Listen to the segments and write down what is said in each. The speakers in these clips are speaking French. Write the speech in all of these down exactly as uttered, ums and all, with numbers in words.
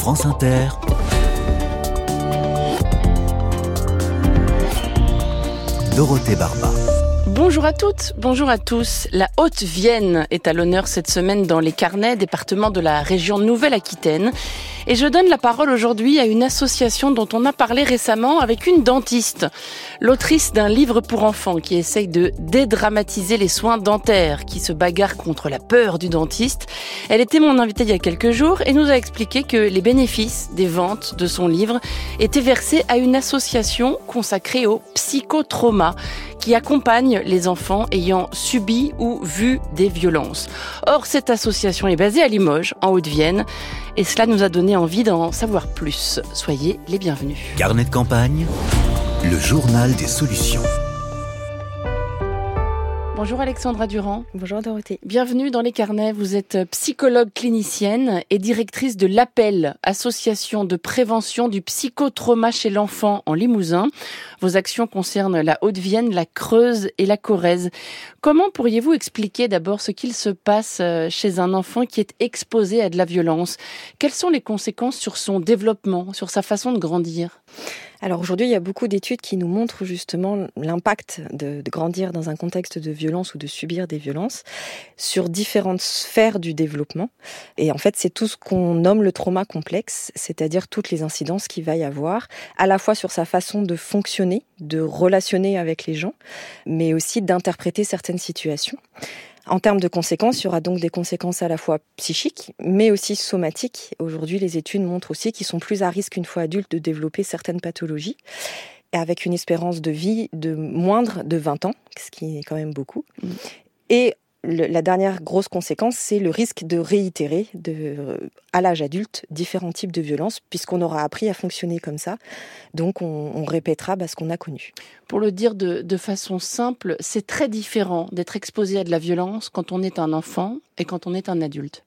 France Inter, Dorothée Barba. Bonjour à toutes, bonjour à tous. La Haute-Vienne est à l'honneur cette semaine dans les carnets, département de la région Nouvelle-Aquitaine. Et je donne la parole aujourd'hui à une association dont on a parlé récemment avec une dentiste, l'autrice d'un livre pour enfants qui essaye de dédramatiser les soins dentaires, qui se bagarre contre la peur du dentiste. Elle était mon invitée il y a quelques jours et nous a expliqué que les bénéfices des ventes de son livre étaient versés à une association consacrée au psychotrauma, qui accompagne les enfants ayant subi ou vu des violences. Or, cette association est basée à Limoges, en Haute-Vienne, et cela nous a donné envie d'en savoir plus. Soyez les bienvenus. Carnet de campagne, le journal des solutions. Bonjour Alexandra Durand. Bonjour Dorothée. Bienvenue dans les carnets. Vous êtes psychologue clinicienne et directrice de l'Appel, association de prévention du psychotrauma chez l'enfant en Limousin. Vos actions concernent la Haute-Vienne, la Creuse et la Corrèze. Comment pourriez-vous expliquer d'abord ce qu'il se passe chez un enfant qui est exposé à de la violence ? Quelles sont les conséquences sur son développement, sur sa façon de grandir ? Alors aujourd'hui, il y a beaucoup d'études qui nous montrent justement l'impact de, de grandir dans un contexte de violence ou de subir des violences sur différentes sphères du développement. Et en fait, c'est tout ce qu'on nomme le trauma complexe, c'est-à-dire toutes les incidences qu'il va y avoir, à la fois sur sa façon de fonctionner, de relationner avec les gens, mais aussi d'interpréter certaines situations. En termes de conséquences, il y aura donc des conséquences à la fois psychiques, mais aussi somatiques. Aujourd'hui, les études montrent aussi qu'ils sont plus à risque une fois adultes de développer certaines pathologies, avec une espérance de vie de moindre de vingt ans, ce qui est quand même beaucoup. Mmh. Et le, la dernière grosse conséquence, c'est le risque de réitérer de, à l'âge adulte différents types de violences, puisqu'on aura appris à fonctionner comme ça. Donc on, on répétera bah, ce qu'on a connu. Pour le dire de, de façon simple, c'est très différent d'être exposé à de la violence quand on est un enfant et quand on est un adulte.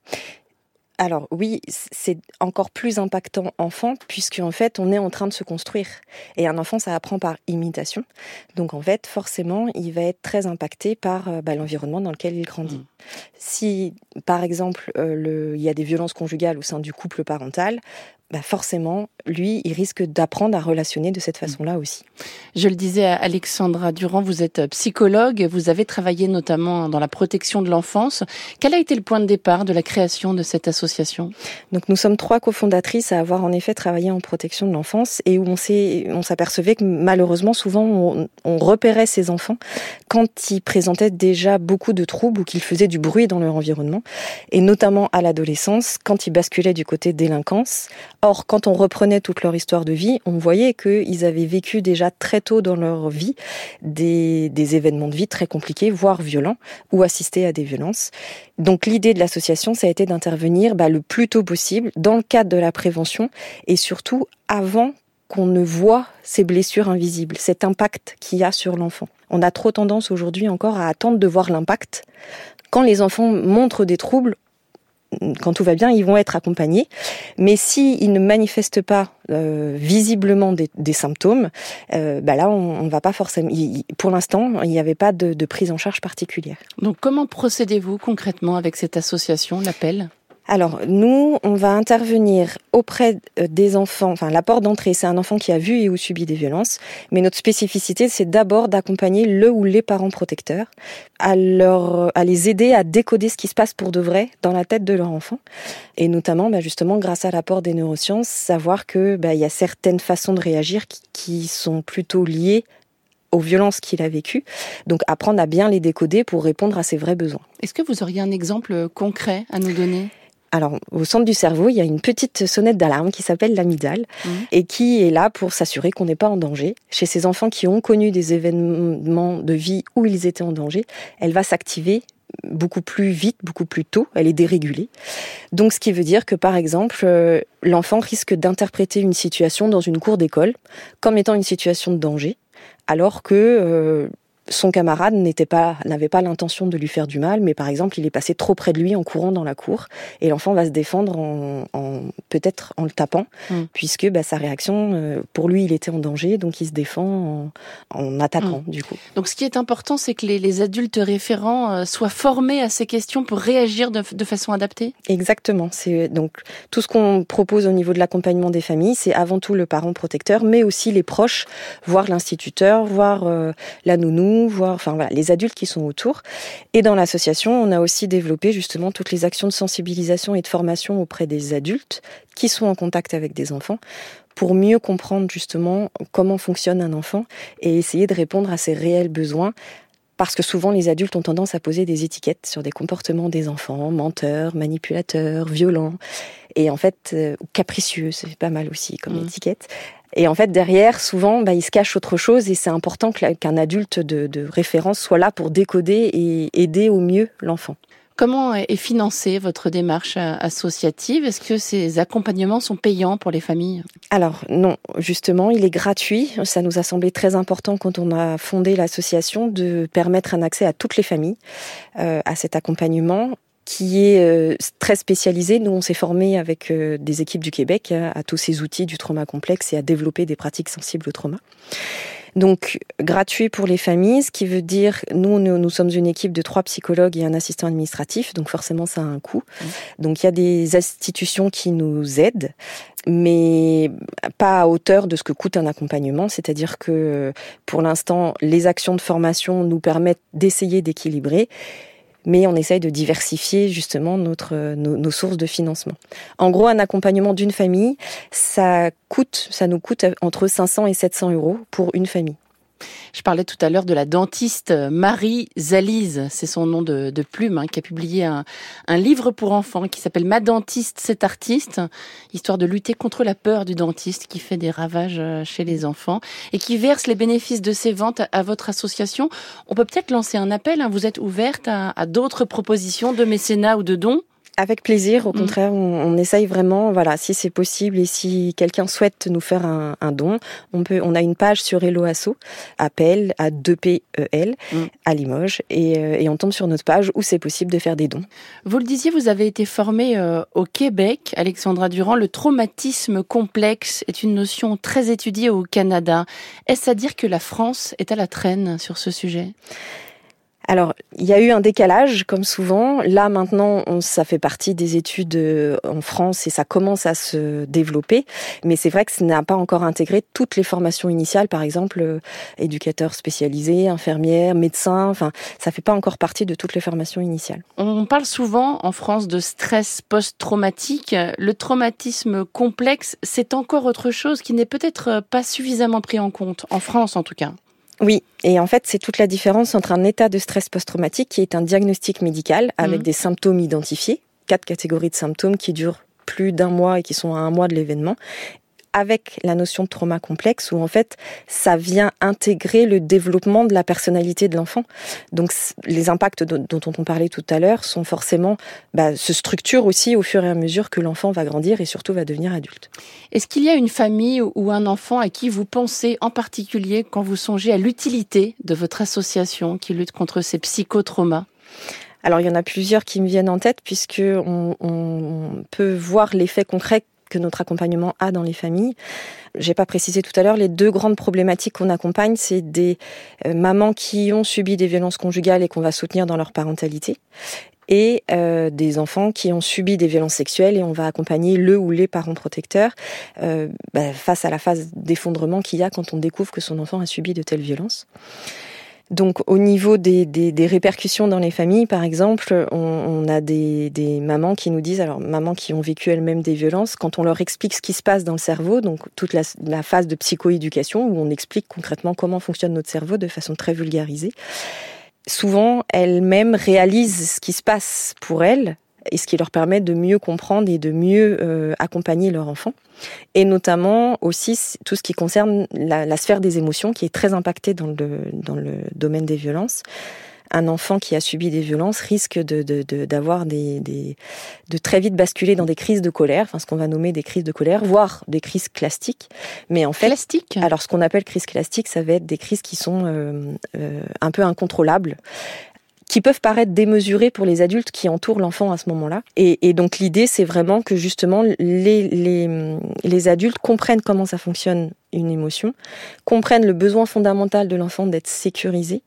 Alors oui, c'est encore plus impactant enfant, puisque en fait, on est en train de se construire. Et un enfant, ça apprend par imitation. Donc en fait, forcément, il va être très impacté par bah, l'environnement dans lequel il grandit. Mmh. Si, par exemple, euh, le, il y a des violences conjugales au sein du couple parental, bah forcément, lui, il risque d'apprendre à relationner de cette façon-là aussi. Je le disais à Alexandra Durand, vous êtes psychologue, vous avez travaillé notamment dans la protection de l'enfance. Quel a été le point de départ de la création de cette association ? Donc nous sommes trois cofondatrices à avoir en effet travaillé en protection de l'enfance et où on, s'est, on s'apercevait que malheureusement, souvent, on, on repérait ces enfants quand ils présentaient déjà beaucoup de troubles ou qu'ils faisaient du bruit dans leur environnement, et notamment à l'adolescence, quand ils basculaient du côté délinquance. Or, quand on reprenait toute leur histoire de vie, on voyait qu'ils avaient vécu déjà très tôt dans leur vie des, des événements de vie très compliqués, voire violents, ou assisté à des violences. Donc l'idée de l'association, ça a été d'intervenir bah, le plus tôt possible dans le cadre de la prévention et surtout avant qu'on ne voit ces blessures invisibles, cet impact qu'il y a sur l'enfant. On a trop tendance aujourd'hui encore à attendre de voir l'impact. Quand les enfants montrent des troubles, quand tout va bien, ils vont être accompagnés. Mais s'ils ne manifestent pas euh, visiblement des, des symptômes, euh, bah là, on, on va pas forcément. Il, pour l'instant, il n'y avait pas de, de prise en charge particulière. Donc, comment procédez-vous concrètement avec cette association, l'Appel ? Alors, nous, on va intervenir auprès des enfants. Enfin, la porte d'entrée, c'est un enfant qui a vu et ou subi des violences. Mais notre spécificité, c'est d'abord d'accompagner le ou les parents protecteurs, à, leur, à les aider à décoder ce qui se passe pour de vrai dans la tête de leur enfant. Et notamment, bah, justement, grâce à l'apport des neurosciences, savoir que bah, y a certaines façons de réagir qui, qui sont plutôt liées aux violences qu'il a vécues. Donc, apprendre à bien les décoder pour répondre à ses vrais besoins. Est-ce que vous auriez un exemple concret à nous donner ? Alors, au centre du cerveau, il y a une petite sonnette d'alarme qui s'appelle l'amygdale mmh. et qui est là pour s'assurer qu'on n'est pas en danger. Chez ces enfants qui ont connu des événements de vie où ils étaient en danger, elle va s'activer beaucoup plus vite, beaucoup plus tôt, elle est dérégulée. Donc, ce qui veut dire que, par exemple, euh, l'enfant risque d'interpréter une situation dans une cour d'école comme étant une situation de danger, alors que... Euh, son camarade n'était pas, n'avait pas l'intention de lui faire du mal, mais par exemple, il est passé trop près de lui en courant dans la cour, et l'enfant va se défendre en, en peut-être en le tapant, mmh. puisque bah, sa réaction, euh, pour lui, il était en danger, donc il se défend en, en attaquant, mmh. du coup. Donc, ce qui est important, c'est que les, les adultes référents euh, soient formés à ces questions pour réagir de, de façon adaptée. Exactement. C'est donc tout ce qu'on propose au niveau de l'accompagnement des familles, c'est avant tout le parent protecteur, mais aussi les proches, voire l'instituteur, voire euh, la nounou, voir, enfin voilà, les adultes qui sont autour. Et dans l'association, on a aussi développé justement toutes les actions de sensibilisation et de formation auprès des adultes qui sont en contact avec des enfants pour mieux comprendre justement comment fonctionne un enfant et essayer de répondre à ses réels besoins. Parce que souvent, les adultes ont tendance à poser des étiquettes sur des comportements des enfants, menteurs, manipulateurs, violents, et en fait, euh, capricieux, c'est pas mal aussi comme mmh. étiquette. Et en fait, derrière, souvent, bah, il se cache autre chose, et c'est important qu'un adulte de, de référence soit là pour décoder et aider au mieux l'enfant. Comment est financée votre démarche associative ? Est-ce que ces accompagnements sont payants pour les familles ? Alors non, justement, il est gratuit. Ça nous a semblé très important quand on a fondé l'association de permettre un accès à toutes les familles euh, à cet accompagnement qui est euh, très spécialisé. Nous, on s'est formé avec euh, des équipes du Québec à, à tous ces outils du trauma complexe et à développer des pratiques sensibles au trauma. Donc, gratuit pour les familles, ce qui veut dire, nous, nous, nous sommes une équipe de trois psychologues et un assistant administratif, donc forcément, ça a un coût. Mmh. Donc, il y a des institutions qui nous aident, mais pas à hauteur de ce que coûte un accompagnement. C'est-à-dire que, pour l'instant, les actions de formation nous permettent d'essayer d'équilibrer, mais on essaye de diversifier justement notre, nos, nos sources de financement. En gros, un accompagnement d'une famille, ça coûte, ça nous coûte entre cinq cents et sept cents euros pour une famille. Je parlais tout à l'heure de la dentiste Marie Zalise, c'est son nom de, de plume, hein, qui a publié un, un livre pour enfants qui s'appelle « Ma dentiste, c'est artiste », histoire de lutter contre la peur du dentiste qui fait des ravages chez les enfants et qui verse les bénéfices de ses ventes à, à votre association. On peut peut-être lancer un appel, hein, vous êtes ouverte à, à d'autres propositions de mécénat ou de dons ? Avec plaisir, au contraire, on, on essaye vraiment, voilà, si c'est possible et si quelqu'un souhaite nous faire un, un don, on peut, on a une page sur Hello Asso, appel à deux P E L, mm. à Limoges, et, et on tombe sur notre page où c'est possible de faire des dons. Vous le disiez, vous avez été formée euh, au Québec, Alexandra Durand. Le traumatisme complexe est une notion très étudiée au Canada. Est-ce à dire que la France est à la traîne sur ce sujet ? Alors, il y a eu un décalage, comme souvent. Là, maintenant, on, ça fait partie des études en France et ça commence à se développer. Mais c'est vrai que ça n'a pas encore intégré toutes les formations initiales, par exemple, euh, éducateurs spécialisés, infirmières, médecins. Enfin, ça fait pas encore partie de toutes les formations initiales. On parle souvent en France de stress post-traumatique. Le traumatisme complexe, c'est encore autre chose qui n'est peut-être pas suffisamment pris en compte, en France en tout cas. Oui, et en fait, c'est toute la différence entre un état de stress post-traumatique qui est un diagnostic médical avec mmh. des symptômes identifiés, quatre catégories de symptômes qui durent plus d'un mois et qui sont à un mois de l'événement, avec la notion de trauma complexe où en fait, ça vient intégrer le développement de la personnalité de l'enfant. Donc, les impacts dont on parlait tout à l'heure sont forcément, bah, se structurent aussi au fur et à mesure que l'enfant va grandir et surtout va devenir adulte. Est-ce qu'il y a une famille ou un enfant à qui vous pensez en particulier quand vous songez à l'utilité de votre association qui lutte contre ces psychotraumas ? Alors, il y en a plusieurs qui me viennent en tête puisque on, on peut voir l'effet concret que notre accompagnement a dans les familles. J'ai pas précisé tout à l'heure, les deux grandes problématiques qu'on accompagne, c'est des euh, mamans qui ont subi des violences conjugales et qu'on va soutenir dans leur parentalité, et euh, des enfants qui ont subi des violences sexuelles et on va accompagner le ou les parents protecteurs euh, bah, face à la phase d'effondrement qu'il y a quand on découvre que son enfant a subi de telles violences. Donc, au niveau des, des, des répercussions dans les familles, par exemple, on, on a des, des mamans qui nous disent, alors mamans qui ont vécu elles-mêmes des violences, quand on leur explique ce qui se passe dans le cerveau, donc toute la, la phase de psychoéducation où on explique concrètement comment fonctionne notre cerveau de façon très vulgarisée, souvent elles-mêmes réalisent ce qui se passe pour elles et ce qui leur permet de mieux comprendre et de mieux euh, accompagner leur enfant. Et notamment aussi tout ce qui concerne la, la sphère des émotions qui est très impactée dans le, dans le domaine des violences. Un enfant qui a subi des violences risque de, de, de, d'avoir des, des, de très vite basculer dans des crises de colère, enfin ce qu'on va nommer des crises de colère, voire des crises clastiques. Mais en fait, Clastique. alors ce qu'on appelle crise classique, ça va être des crises qui sont euh, euh, un peu incontrôlables, qui peuvent paraître démesurées pour les adultes qui entourent l'enfant à ce moment-là. Et, et donc l'idée, c'est vraiment que justement les, les, les adultes comprennent comment ça fonctionne une émotion, comprennent le besoin fondamental de l'enfant d'être sécurisé,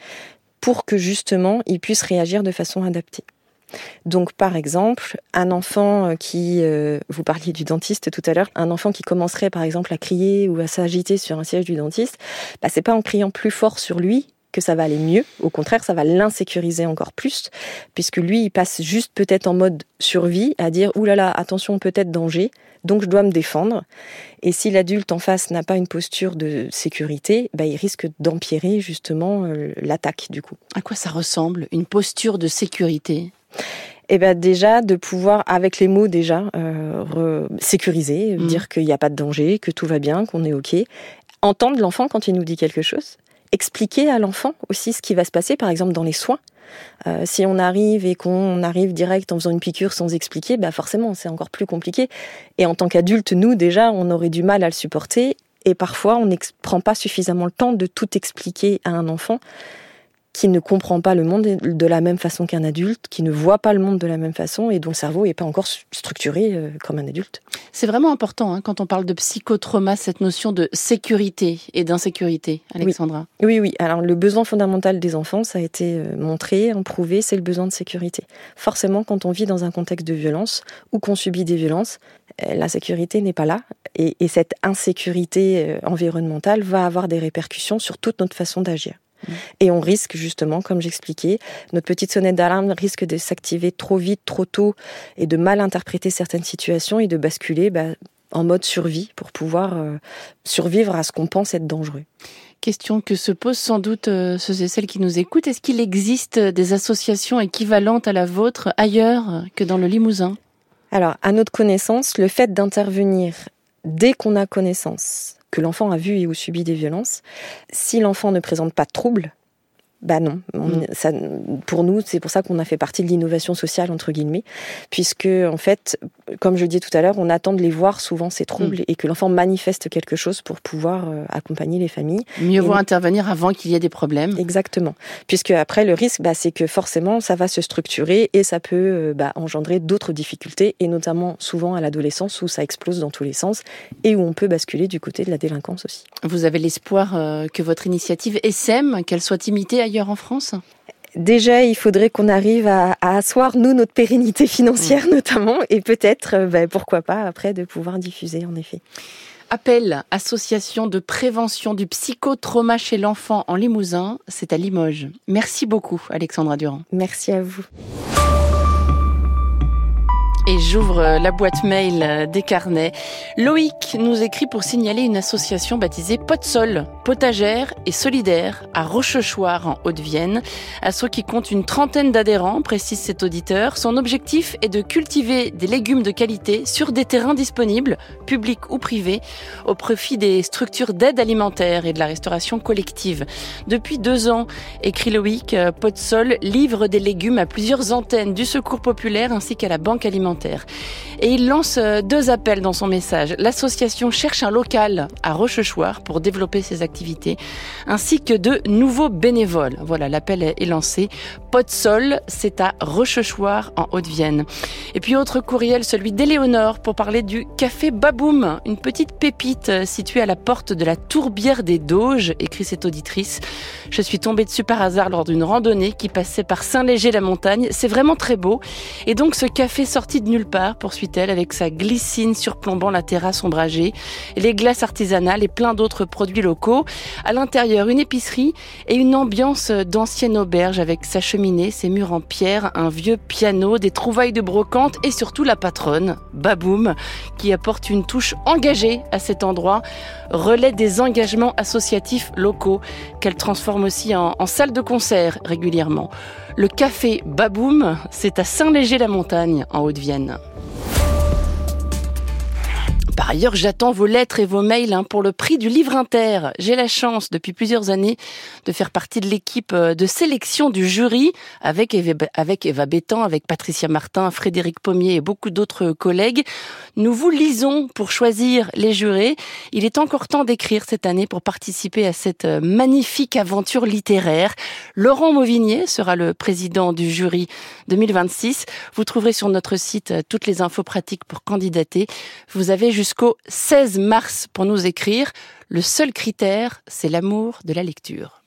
pour que justement il puisse réagir de façon adaptée. Donc par exemple, un enfant qui, euh, vous parliez du dentiste tout à l'heure, un enfant qui commencerait par exemple à crier ou à s'agiter sur un siège du dentiste, bah, c'est pas en criant plus fort sur lui que ça va aller mieux, au contraire ça va l'insécuriser encore plus, puisque lui il passe juste peut-être en mode survie à dire « Ouh là là, attention, peut-être danger », donc je dois me défendre. Et si l'adulte en face n'a pas une posture de sécurité, bah, il risque d'empirer justement euh, l'attaque du coup. À quoi ça ressemble, une posture de sécurité ? Eh ben déjà de pouvoir avec les mots déjà euh, re- sécuriser, mmh. dire qu'il n'y a pas de danger, que tout va bien, qu'on est ok, entendre l'enfant quand il nous dit quelque chose, expliquer à l'enfant aussi ce qui va se passer, par exemple dans les soins. Euh, si on arrive et qu'on arrive direct en faisant une piqûre sans expliquer, bah forcément c'est encore plus compliqué. Et en tant qu'adulte, nous déjà, on aurait du mal à le supporter. Et parfois, on ne prend pas suffisamment le temps de tout expliquer à un enfant qui ne comprend pas le monde de la même façon qu'un adulte, qui ne voit pas le monde de la même façon et dont le cerveau n'est pas encore structuré euh, comme un adulte. C'est vraiment important hein, quand on parle de psychotrauma, cette notion de sécurité et d'insécurité, Alexandra. Oui, oui, oui. Alors le besoin fondamental des enfants, ça a été montré, prouvé, c'est le besoin de sécurité. Forcément, quand on vit dans un contexte de violence ou qu'on subit des violences, la sécurité n'est pas là. Et, et cette insécurité environnementale va avoir des répercussions sur toute notre façon d'agir. Et on risque justement, comme j'expliquais, notre petite sonnette d'alarme risque de s'activer trop vite, trop tôt et de mal interpréter certaines situations et de basculer bah, en mode survie pour pouvoir euh, survivre à ce qu'on pense être dangereux. Question que se posent sans doute euh, ceux et celles qui nous écoutent. Est-ce qu'il existe des associations équivalentes à la vôtre ailleurs que dans le Limousin ? Alors, à notre connaissance, le fait d'intervenir dès qu'on a connaissance que l'enfant a vu et ou subi des violences, si l'enfant ne présente pas de troubles, bah non. On, mmh. ça, pour nous, c'est pour ça qu'on a fait partie de l'innovation sociale, entre guillemets, puisque, en fait, comme je le disais tout à l'heure, on attend de les voir souvent, ces troubles, mmh. et que l'enfant manifeste quelque chose pour pouvoir euh, accompagner les familles. Mieux vaut intervenir avant qu'il y ait des problèmes. Exactement. Puisque après, le risque, bah, c'est que forcément, ça va se structurer et ça peut euh, bah, engendrer d'autres difficultés, et notamment souvent à l'adolescence où ça explose dans tous les sens et où on peut basculer du côté de la délinquance aussi. Vous avez l'espoir euh, que votre initiative essaime, qu'elle soit imitée ailleurs en France ? Déjà, il faudrait qu'on arrive à, à asseoir, nous, notre pérennité financière mmh. notamment, et peut-être, euh, bah, pourquoi pas, après, de pouvoir diffuser, en effet. Appel, association de prévention du psychotrauma chez l'enfant en Limousin, c'est à Limoges. Merci beaucoup, Alexandra Durand. Merci à vous. Et j'ouvre la boîte mail des carnets. Loïc nous écrit pour signaler une association baptisée Pot-Sol, potagère et solidaire à Rochechouart en Haute-Vienne. Asso qui compte une trentaine d'adhérents, précise cet auditeur. Son objectif est de cultiver des légumes de qualité sur des terrains disponibles, publics ou privés, au profit des structures d'aide alimentaire et de la restauration collective. Depuis deux ans, écrit Loïc, Pot-Sol livre des légumes à plusieurs antennes du Secours populaire ainsi qu'à la Banque alimentaire. Et il lance deux appels dans son message. L'association cherche un local à Rochechouart pour développer ses activités, ainsi que de nouveaux bénévoles. Voilà, l'appel est lancé. Pot-Sol, c'est à Rochechouart en Haute-Vienne. Et puis autre courriel, celui d'Éléonore, pour parler du café Baboum, une petite pépite située à la porte de la Tourbière des Doges, écrit cette auditrice. Je suis tombée dessus par hasard lors d'une randonnée qui passait par Saint-Léger-la-Montagne. C'est vraiment très beau. Et donc ce café sorti de nulle part, poursuit-elle, avec sa glycine surplombant la terrasse ombragée, les glaces artisanales et plein d'autres produits locaux. À l'intérieur, une épicerie et une ambiance d'ancienne auberge avec sa cheminée, ses murs en pierre, un vieux piano, des trouvailles de brocante et surtout la patronne, Baboum, qui apporte une touche engagée à cet endroit, relais des engagements associatifs locaux qu'elle transforme aussi en, en salle de concert régulièrement. Le café Baboum, c'est à Saint-Léger-la-Montagne en Haute-Vienne. Par ailleurs, j'attends vos lettres et vos mails hein, pour le prix du livre inter. J'ai la chance depuis plusieurs années de faire partie de l'équipe de sélection du jury avec Eva, avec Eva Bétan, avec Patricia Martin, Frédéric Pommier et beaucoup d'autres collègues. Nous vous lisons pour choisir les jurés. Il est encore temps d'écrire cette année pour participer à cette magnifique aventure littéraire. Laurent Mauvigné sera le président du jury deux mille vingt-six. Vous trouverez sur notre site toutes les infos pratiques pour candidater. Vous avez jusqu'au seize mars pour nous écrire. Le seul critère, c'est l'amour de la lecture.